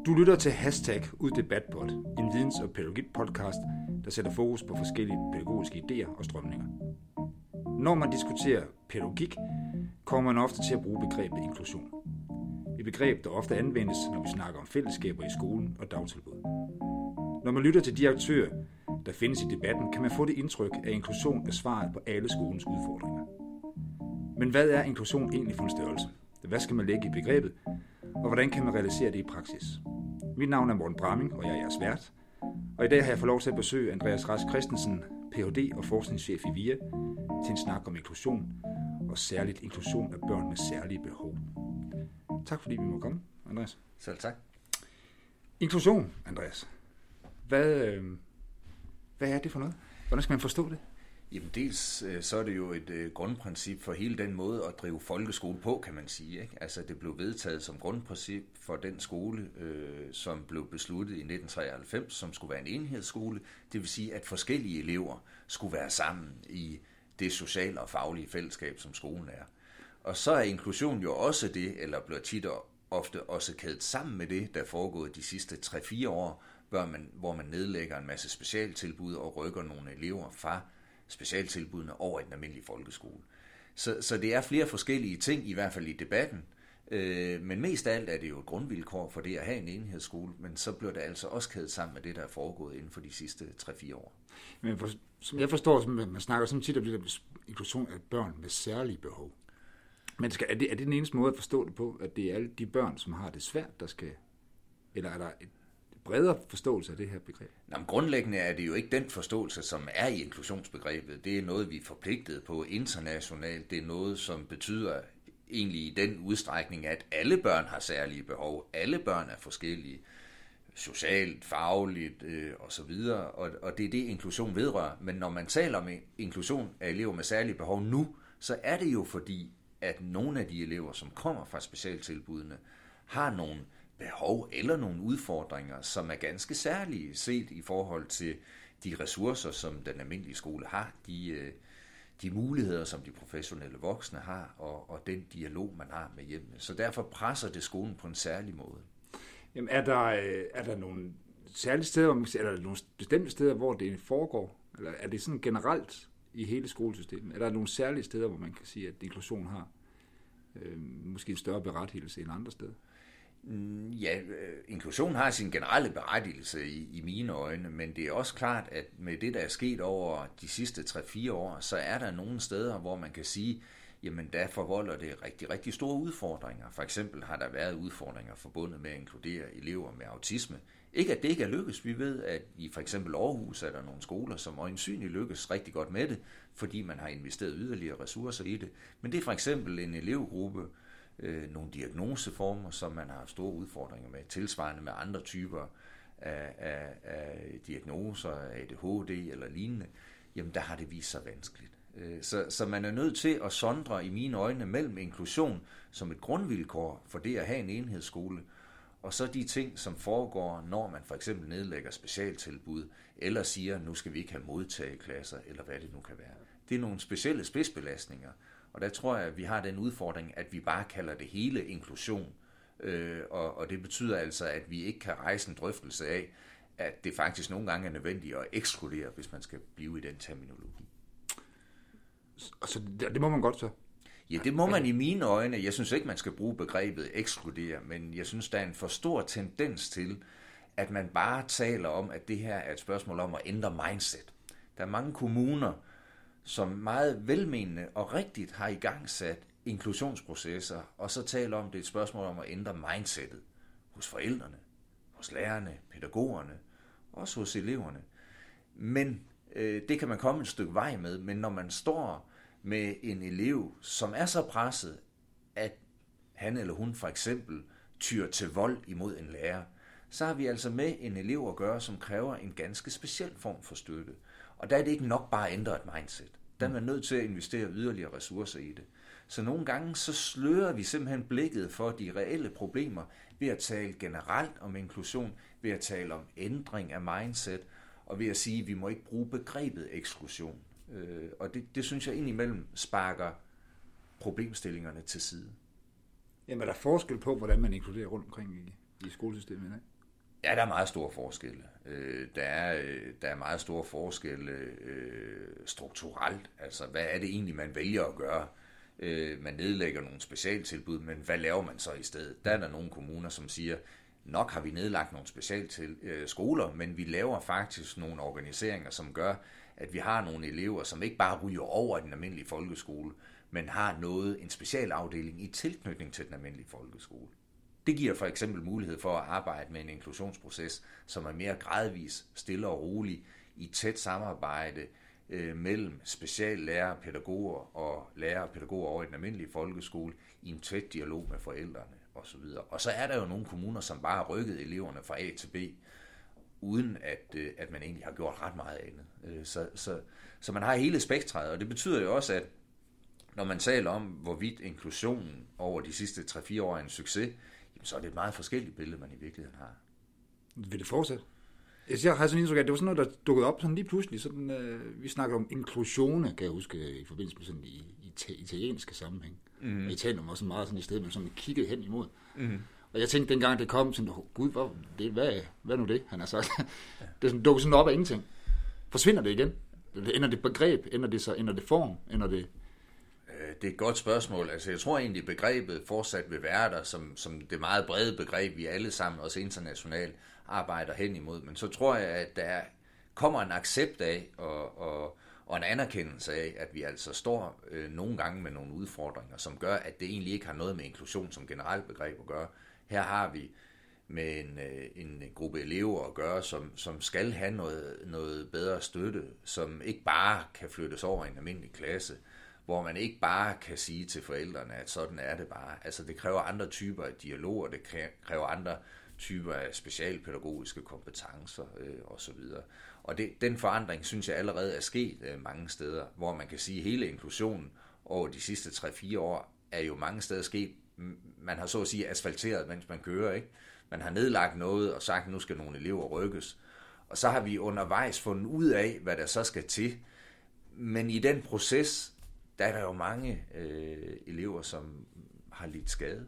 Du lytter til #UdDebatPod, en videns- og pædagogik-podcast, der sætter fokus på forskellige pædagogiske idéer og strømninger. Når man diskuterer pædagogik, kommer man ofte til at bruge begrebet inklusion. Et begreb, der ofte anvendes, når vi snakker om fællesskaber i skolen og dagtilbud. Når man lytter til de aktører, der findes i debatten, kan man få det indtryk, at inklusion er svaret på alle skolens udfordringer. Men hvad er inklusion egentlig for en størrelse? Hvad skal man lægge i begrebet, og hvordan kan man realisere det i praksis? Mit navn er Morten Bramming, og jeg er jeres vært. Og i dag har jeg fået lov til at besøge Andreas Rask Christensen, Ph.D. og forskningschef i VIA, til en snak om inklusion, og særligt inklusion af børn med særlige behov. Tak fordi vi må komme, Andreas. Selv tak. Inklusion, Andreas. Hvad er det for noget? Hvordan skal man forstå det? Jamen dels så er det jo et grundprincip for hele den måde at drive folkeskole på, kan man sige. Ikke? Altså det blev vedtaget som grundprincip for den skole, som blev besluttet i 1993, som skulle være en enhedsskole. Det vil sige, at forskellige elever skulle være sammen i det sociale og faglige fællesskab, som skolen er. Og så er inklusion jo også det, eller bliver tit og ofte også kædet sammen med det, der er foregået de sidste 3-4 år, hvor man nedlægger en masse specialtilbud og rykker nogle elever fra specialtilbudene over i den almindelige folkeskole. Så det er flere forskellige ting, i hvert fald i debatten, men mest af alt er det jo et grundvilkår for det at have en enhedsskole, men så bliver det altså også kædet sammen med det, der er foregået inden for de sidste 3-4 år. Men som jeg forstår, man snakker sådan tit om det der inklusion af børn med særlige behov. Men er det den eneste måde at forstå det på, at det er alle de børn, som har det svært, der skal, eller er der et bredere forståelse af det her begreb? Nå, grundlæggende er det jo ikke den forståelse, som er i inklusionsbegrebet. Det er noget, vi er forpligtet på internationalt. Det er noget, som betyder egentlig i den udstrækning, at alle børn har særlige behov. Alle børn er forskellige, socialt, fagligt osv. Og det er det, inklusion vedrører. Men når man taler om inklusion af elever med særlige behov nu, så er det jo fordi, at nogle af de elever, som kommer fra specialtilbudene, har nogle behov eller nogle udfordringer, som er ganske særlige set i forhold til de ressourcer, som den almindelige skole har, de muligheder, som de professionelle voksne har, og den dialog, man har med hjemmene. Så derfor presser det skolen på en særlig måde. Jamen, er der nogle særlige steder, eller er der nogle bestemte steder, hvor det foregår? Eller er det sådan generelt i hele skolesystemet? Er der nogle særlige steder, hvor man kan sige, at inklusion har måske en større berettigelse end andre steder? Ja, inklusion har sin generelle berettigelse i mine øjne, men det er også klart, at med det, der er sket over de sidste 3-4 år, så er der nogle steder, hvor man kan sige, jamen der forvolder det rigtig, rigtig store udfordringer. For eksempel har der været udfordringer forbundet med at inkludere elever med autisme. Ikke at det ikke er lykkes. Vi ved, at i for eksempel Aarhus er der nogle skoler, som øjensynligt lykkes rigtig godt med det, fordi man har investeret yderligere ressourcer i det. Men det er for eksempel en elevgruppe, nogle diagnoseformer, som man har store udfordringer med, tilsvarende med andre typer af diagnoser, ADHD eller lignende, jamen der har det vist sig vanskeligt. Så man er nødt til at sondre i mine øjne mellem inklusion som et grundvilkår for det at have en enhedsskole, og så de ting, som foregår, når man for eksempel nedlægger specialtilbud, eller siger, nu skal vi ikke have modtageklasser, eller hvad det nu kan være. Det er nogle specielle spidsbelastninger, og der tror jeg, at vi har den udfordring, at vi bare kalder det hele inklusion. Og det betyder altså, at vi ikke kan rejse en drøftelse af, at det faktisk nogle gange er nødvendigt at ekskludere, hvis man skal blive i den terminologi. Altså, det må man godt så? Ja, det må man i mine øjne. Jeg synes ikke, man skal bruge begrebet ekskludere, men jeg synes, der er en for stor tendens til, at man bare taler om, at det her er et spørgsmål om at ændre mindset. Der er mange kommuner, som meget velmenende og rigtigt har igangsat inklusionsprocesser, og så taler om, det er et spørgsmål om at ændre mindsetet hos forældrene, hos lærerne, pædagogerne, også hos eleverne. Men det kan man komme et stykke vej med, men når man står med en elev, som er så presset, at han eller hun for eksempel tyr til vold imod en lærer, så har vi altså med en elev at gøre, som kræver en ganske speciel form for støtte. Og der er det ikke nok bare at ændre et mindset. Der er man nødt til at investere yderligere ressourcer i det. Så nogle gange så slører vi simpelthen blikket for de reelle problemer ved at tale generelt om inklusion, ved at tale om ændring af mindset, og ved at sige, at vi må ikke bruge begrebet eksklusion. Og det synes jeg indimellem sparker problemstillingerne til side. Jamen, er der forskel på, hvordan man inkluderer rundt omkring i skolesystemet? Ikke? Ja, der er meget store forskelle. Der er meget store forskelle strukturelt. Altså, hvad er det egentlig, man vælger at gøre? Man nedlægger nogle specialtilbud, men hvad laver man så i stedet? Der er der nogle kommuner, som siger, nok har vi nedlagt nogle specialskoler, men vi laver faktisk nogle organiseringer, som gør, at vi har nogle elever, som ikke bare ryger over i den almindelige folkeskole, men har en specialafdeling i tilknytning til den almindelige folkeskole. Det giver for eksempel mulighed for at arbejde med en inklusionsproces, som er mere gradvis, stille og rolig, i tæt samarbejde mellem speciallærer, pædagoger og lærere og pædagoger over i den almindelige folkeskole, i en tæt dialog med forældrene osv. Og så er der jo nogle kommuner, som bare har rykket eleverne fra A til B, uden at man egentlig har gjort ret meget andet. Så man har hele spektret, og det betyder jo også, at når man taler om, hvorvidt inklusionen over de sidste 3-4 år er en succes, så er det et meget forskelligt billede, man i virkeligheden har. Vil det fortsætte? Jeg har sådan indtryk af, at det var sådan noget, der dukkede op sådan lige pludselig. Sådan, vi snakker om inklusione, kan jeg huske, i forbindelse med sådan i italienske sammenhæng. Og Italien var også meget sådan i stedet, man sådan kiggede hen imod. Og jeg tænkte dengang, det kom, sådan, gud, hvad nu det, han har sagt. Det sådan, dukkede sådan op af ingenting. Forsvinder det igen? Ender det begreb? Ender det form? Ender det... Det er et godt spørgsmål. Altså, jeg tror egentlig, begrebet fortsat vil være der, som det meget brede begreb, vi alle sammen, også internationalt, arbejder hen imod. Men så tror jeg, at der kommer en accept af, og en anerkendelse af, at vi altså står nogle gange med nogle udfordringer, som gør, at det egentlig ikke har noget med inklusion som generelt begreb at gøre. Her har vi med en gruppe elever at gøre, som skal have noget bedre støtte, som ikke bare kan flyttes over i en almindelig klasse, hvor man ikke bare kan sige til forældrene, at sådan er det bare. Altså det kræver andre typer af dialoger, det kræver andre typer af specialpædagogiske kompetencer osv. Og den forandring, synes jeg allerede er sket mange steder, hvor man kan sige, at hele inklusionen over de sidste 3-4 år er jo mange steder sket. Man har så at sige asfalteret, mens man kører, ikke? Man har nedlagt noget og sagt, at nu skal nogle elever rykkes. Og så har vi undervejs fundet ud af, hvad der så skal til. Men i den proces, der er der jo mange elever, som har lidt skade.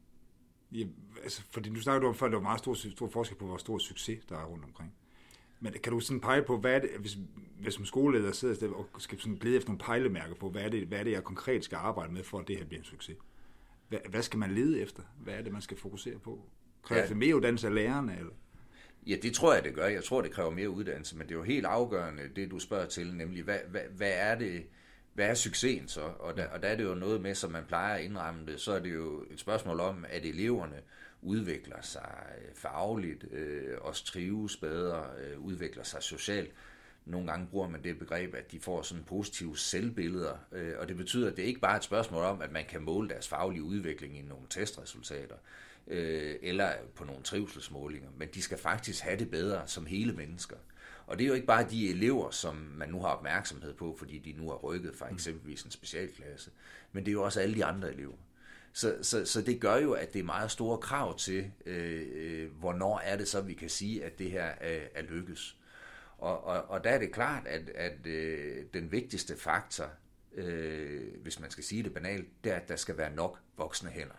Ja, altså, fordi nu snakker du om før, at der var meget stor forskel på, hvor stor succes der er rundt omkring. Men kan du sådan pege på, hvad er det, hvis som skoleleder sidder og skal sådan lede efter nogle pejlemærker på, hvad er det, jeg konkret skal arbejde med, for at det her bliver en succes? Hvad skal man lede efter? Hvad er det, man skal fokusere på? Kræver det mere uddannelse af lærerne? Eller? Ja, det tror jeg, det gør. Jeg tror, det kræver mere uddannelse, men det er jo helt afgørende, det du spørger til, nemlig, hvad er det, hvad er succesen så? Og der er det jo noget med, som man plejer at indramme det, så er det jo et spørgsmål om, at eleverne udvikler sig fagligt, også trives bedre, udvikler sig socialt. Nogle gange bruger man det begreb, at de får sådan positive selvbilleder, og det betyder, at det ikke bare er et spørgsmål om, at man kan måle deres faglige udvikling i nogle testresultater, eller på nogle trivselsmålinger, men de skal faktisk have det bedre som hele mennesker. Og det er jo ikke bare de elever, som man nu har opmærksomhed på, fordi de nu er rykket fra eksempelvis en specialklasse, men det er jo også alle de andre elever. Så det gør jo, at det er meget store krav til, hvornår er det så, vi kan sige, at det her er lykkes. Og der er det klart, at den vigtigste faktor, hvis man skal sige det banalt, det er, at der skal være nok voksne hænder.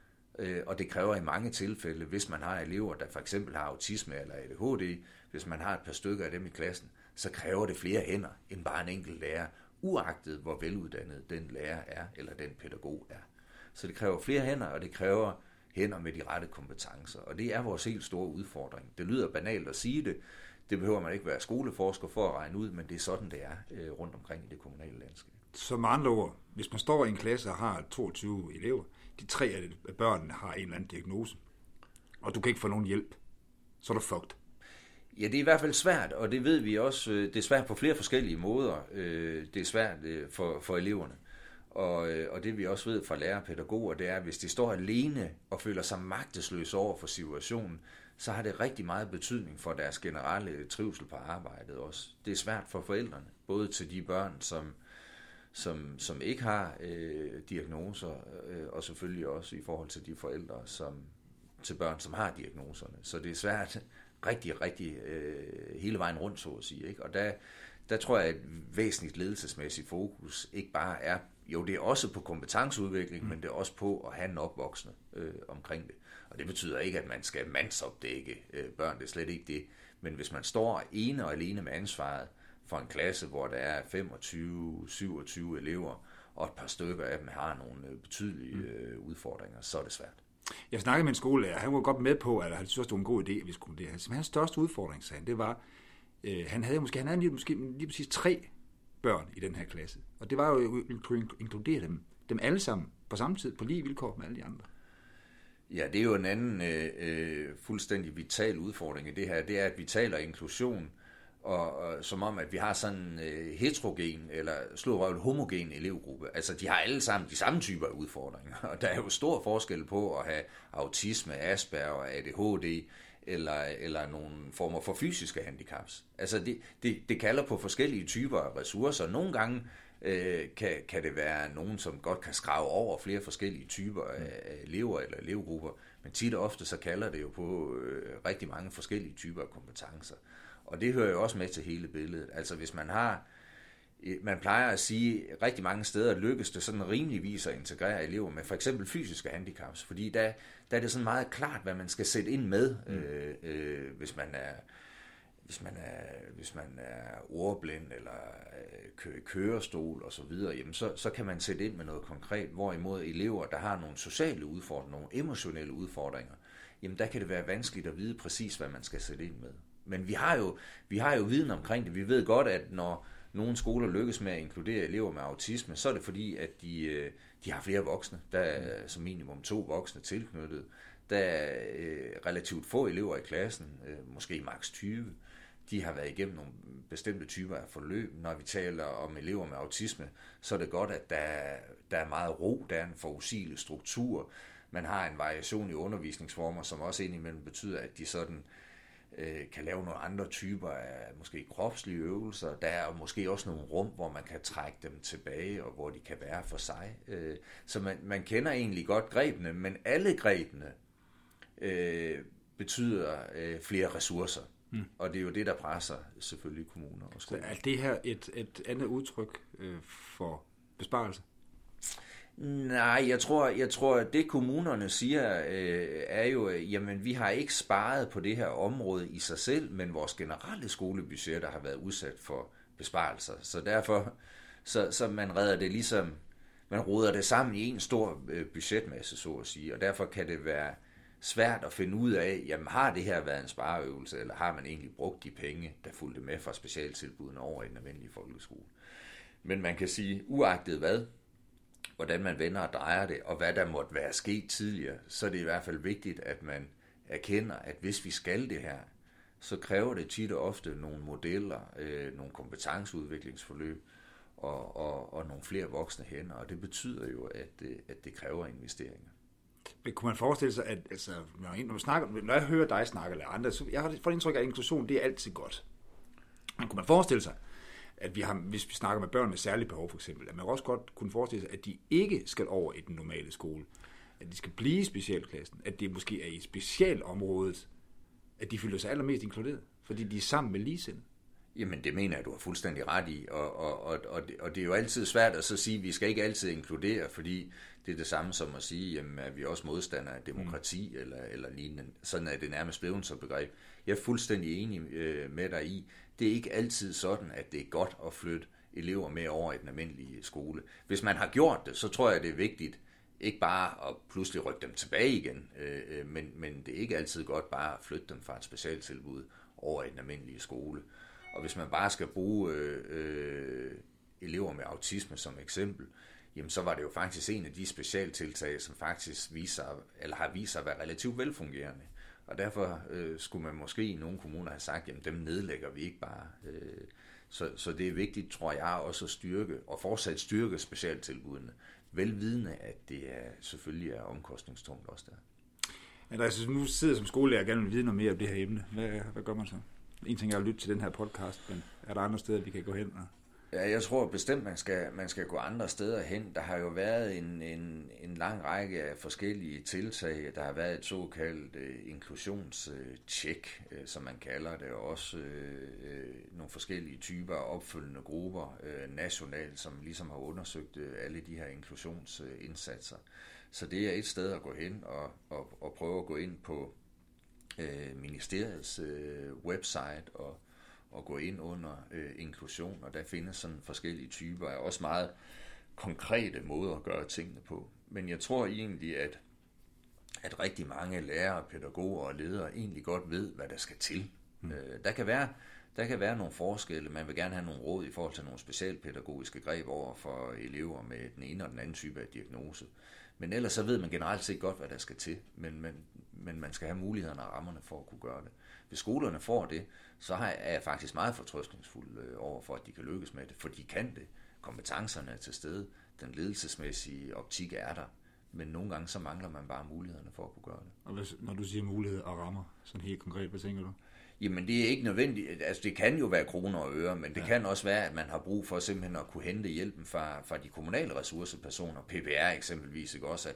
Og det kræver i mange tilfælde, hvis man har elever, der for eksempel har autisme eller ADHD, hvis man har et par stykker af dem i klassen, så kræver det flere hænder end bare en enkelt lærer, uagtet hvor veluddannet den lærer er, eller den pædagog er. Så det kræver flere hænder, og det kræver hænder med de rette kompetencer. Og det er vores helt store udfordring. Det lyder banalt at sige det. Det behøver man ikke være skoleforsker for at regne ud, men det er sådan, det er rundt omkring i det kommunale landskab. Så med andre ord, hvis man står i en klasse og har 22 elever, de 3 af børnene har en eller anden diagnose, og du kan ikke få nogen hjælp, så er du fucked. Ja, det er i hvert fald svært, og det ved vi også. Det er svært på flere forskellige måder. Det er svært for eleverne. Og det vi også ved fra lærere og pædagoger, det er, at hvis de står alene og føler sig magtesløse over for situationen, så har det rigtig meget betydning for deres generelle trivsel på arbejdet også. Det er svært for forældrene, både til de børn, som ikke har diagnoser, og selvfølgelig også i forhold til de forældre, til børn, som har diagnoserne. Så det er svært rigtig hele vejen rundt, så at sige. Ikke? Og der tror jeg, at et væsentligt ledelsesmæssigt fokus ikke bare er jo, det er også på kompetenceudvikling, men det er også på at have nok voksne omkring det. Og det betyder ikke, at man skal mandsopdække børn, det er slet ikke det. Men hvis man står ene og alene med ansvaret for en klasse, hvor der er 25-27 elever, og et par stykker af dem har nogle betydelige udfordringer, så er det svært. Jeg snakkede med en skolelærer, han var godt med på, at han synes, det var en god idé, at vi skulle det her. Hans største udfordring, sagde han, det var, han havde måske lige præcis 3 børn i den her klasse. Og det var jo at inkludere dem alle sammen på samme tid, på lige vilkår med alle de andre. Ja, det er jo en anden fuldstændig vital udfordring i det her, det er, at vi taler inklusion, og som om, at vi har sådan en heterogen, eller slået homogen elevgruppe. Altså, de har alle sammen de samme typer af udfordringer, og der er jo stor forskel på at have autisme, Asperger, ADHD, eller nogle former for fysiske handicaps. Altså, det kalder på forskellige typer af ressourcer. Nogle gange kan det være nogen, som godt kan skrave over flere forskellige typer af elever eller elevgrupper, men tit og ofte så kalder det jo på rigtig mange forskellige typer af kompetencer. Og det hører jo også med til hele billedet. Altså hvis man plejer at sige, rigtig mange steder lykkes det sådan rimeligvis at integrere elever med for eksempel fysiske handicaps, fordi der er det sådan meget klart, hvad man skal sætte ind med, hvis man er ordblind eller kørestol og så videre, jamen så kan man sætte ind med noget konkret, hvorimod elever, der har nogle sociale udfordringer, nogle emotionelle udfordringer, jamen der kan det være vanskeligt at vide præcis, hvad man skal sætte ind med. Men vi har jo viden omkring det. Vi ved godt, at når nogle skoler lykkes med at inkludere elever med autisme, så er det fordi, at de har flere voksne. Der er som minimum 2 voksne tilknyttet. Der er relativt få elever i klassen, måske maks 20. De har været igennem nogle bestemte typer af forløb. Når vi taler om elever med autisme, så er det godt, at der er meget ro, der er en forudsigelig struktur. Man har en variation i undervisningsformer, som også indimellem betyder, at de sådan kan lave nogle andre typer af måske kropslige øvelser. Der er måske også nogle rum, hvor man kan trække dem tilbage, og hvor de kan være for sig. Så man kender egentlig godt grebene, men alle grebene betyder flere ressourcer. Og det er jo det, der presser selvfølgelig kommuner og skoler. Så er det her et andet udtryk for besparelse? Nej, jeg tror, at det kommunerne siger, er jo, jamen vi har ikke sparet på det her område i sig selv, men vores generelle skolebudgetter har været udsat for besparelser. Så derfor, så man redder det ligesom, man roder det sammen i en stor budgetmasse, så at sige, og derfor kan det være svært at finde ud af, jamen har det her været en spareøvelse, eller har man egentlig brugt de penge, der fulgte med fra specialtilbudene over i den almindelige folkeskole. Men man kan sige, uagtet hvad, hvordan man vender og drejer det, og hvad der måtte være sket tidligere, så er det i hvert fald vigtigt, at man erkender, at hvis vi skal det her, så kræver det tit og ofte nogle modeller, nogle kompetenceudviklingsforløb og nogle flere voksne hænder, og det betyder jo, at det kræver investeringer. Men kunne man forestille sig, at altså, når jeg hører dig snakke eller andre, så jeg har fået indtryk af, at inklusion det er altid godt. Men kunne man forestille sig, at hvis vi snakker med børn med særlige behov for eksempel, at man også godt kunne forestille sig, at de ikke skal over i den normale skole, at de skal blive i specialklassen, at det måske er i specialområdet, at de føler sig allermest inkluderet, fordi de er sammen med ligesindede. Jamen det mener jeg, du har fuldstændig ret i, og det er jo altid svært at så sige, at vi skal ikke altid inkludere, fordi det er det samme som at sige, jamen, at vi er også modstandere af demokrati eller lignende. Sådan er det nærmest blevet som begreb. Jeg er fuldstændig enig med dig i, det er ikke altid sådan, at det er godt at flytte elever med over i den almindelige skole. Hvis man har gjort det, så tror jeg, det er vigtigt, ikke bare at pludselig rykke dem tilbage igen, men det er ikke altid godt bare at flytte dem fra et specialtilbud over i den almindelige skole. Og hvis man bare skal bruge elever med autisme som eksempel, jamen så var det jo faktisk en af de specialtiltag, som faktisk har vist sig at være relativt velfungerende. Og derfor skulle man måske i nogle kommuner have sagt, jamen dem nedlægger vi ikke bare. Så det er vigtigt, tror jeg, også at styrke og fortsat styrke specialtilbudene. Velvidende, at det selvfølgelig er omkostningstungt også der. Andreas, nu sidder som skolelærer og gerne vil vide noget mere om det her emne. Hvad gør man så? En ting er at lytte til den her podcast, men er der andre steder, vi kan gå hen? Ja, jeg tror bestemt, man skal gå andre steder hen. Der har jo været en lang række af forskellige tiltag. Der har været et såkaldt inklusionstjek, som man kalder det, og også nogle forskellige typer af opfølgende grupper nationalt, som ligesom har undersøgt alle de her inklusionsindsatser. Så det er et sted at gå hen og prøve at gå ind på ministeriets website og gå ind under inklusion, og der findes sådan forskellige typer af også meget konkrete måder at gøre tingene på. Men jeg tror egentlig, at rigtig mange lærere, pædagoger og ledere egentlig godt ved, hvad der skal til. Der kan være nogle forskelle. Man vil gerne have nogle råd i forhold til nogle specialpædagogiske greb over for elever med den ene og den anden type af diagnose. Men ellers så ved man generelt set godt, hvad der skal til. Men man skal have mulighederne og rammerne for at kunne gøre det. Hvis skolerne får det, så er jeg faktisk meget fortrøstningsfuld over for, at de kan lykkes med det, for de kan det. Kompetencerne er til stede, den ledelsesmæssige optik er der, men nogle gange så mangler man bare mulighederne for at kunne gøre det. Og når du siger mulighed og rammer, sådan helt konkret, hvad tænker du? Jamen det er ikke nødvendigt, altså det kan jo være kroner og øre, men det kan også være, at man har brug for simpelthen at kunne hente hjælpen fra de kommunale ressourcepersoner, PPR eksempelvis, ikke også,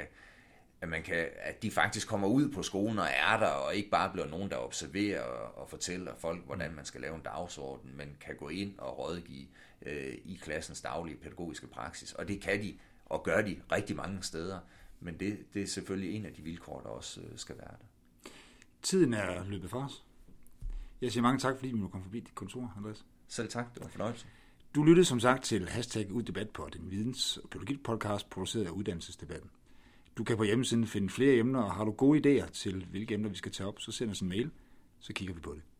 at de faktisk kommer ud på skolen og er der, og ikke bare bliver nogen, der observerer og fortæller folk, hvordan man skal lave en dagsorden, men kan gå ind og rådgive i klassens daglige pædagogiske praksis. Og det kan de, og gør de rigtig mange steder, men det er selvfølgelig en af de vilkår, der også skal være der. Tiden er løbet fra os. Jeg siger mange tak, fordi vi må komme forbi dit kontor, Andreas. Selv tak, det var en fornøjelse. Du lyttede som sagt til #UdDebatPod, en videns- og pædagogik-podcast produceret af Uddannelsesdebatten. Du kan på hjemmesiden finde flere emner, og har du gode idéer til, hvilke emner vi skal tage op, så send os en mail, så kigger vi på det.